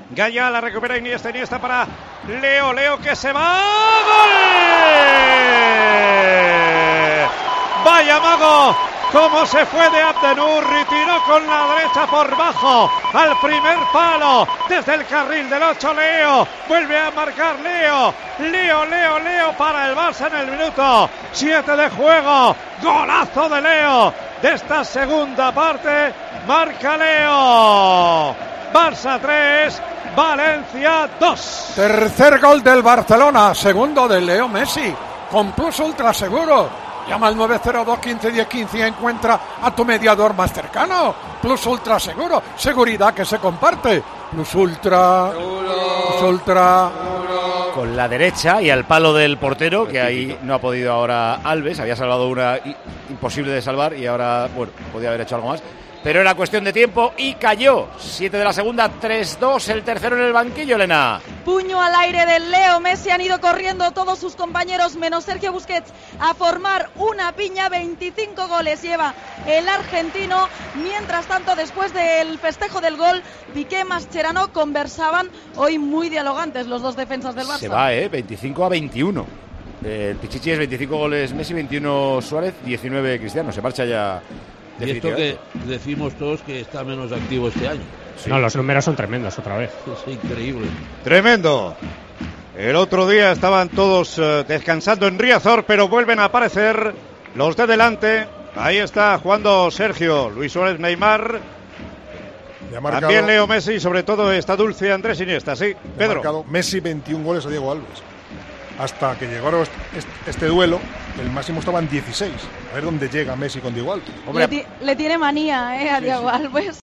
Gaya la recupera Iniesta para Leo que se va. ¡Gol! ¡Vaya mago! Cómo se fue de Abdenur y tiró con la derecha por bajo al primer palo desde el carril del 8. Leo vuelve a marcar Leo para el Barça en el minuto 7 de juego. Golazo de Leo de esta segunda parte. Marca Leo. Barça 3, Valencia 2. Tercer gol del Barcelona, segundo de Leo Messi, con Plus Ultra Seguro. Llama al 902-1510-15 y encuentra a tu mediador más cercano. Plus Ultra Seguro, seguridad que se comparte. Plus Ultra, Plus Ultra. Con la derecha y al palo del portero, que ahí no ha podido ahora Alves. Había salvado una imposible de salvar y ahora, bueno, podía haber hecho algo más. Pero era cuestión de tiempo y cayó. 7 de la segunda, 3-2, el tercero en el banquillo, Elena. Puño al aire del Leo Messi, han ido corriendo todos sus compañeros, menos Sergio Busquets, a formar una piña. 25 goles lleva el argentino. Mientras tanto, después del festejo del gol, Piqué y Mascherano conversaban, hoy muy dialogantes los dos defensas del Barça. Se va, 25-21. El Pichichi es 25 goles Messi, 21 Suárez, 19 Cristiano. Se marcha ya. Y esto que decimos todos que está menos activo este año. Sí. No, los números son tremendos otra vez. Es increíble. Tremendo. El otro día estaban todos descansando en Riazor, pero vuelven a aparecer los de delante. Ahí está jugando Sergio, Luis Suárez, Neymar. También Leo Messi y sobre todo está Dulce Andrés Iniesta. Sí, Pedro. Ha marcado Messi 21 goles a Diego Alves. Hasta que llegaron este duelo, el máximo estaban 16. A ver dónde llega Messi con Diego Alves. Le tiene manía a Diego Alves.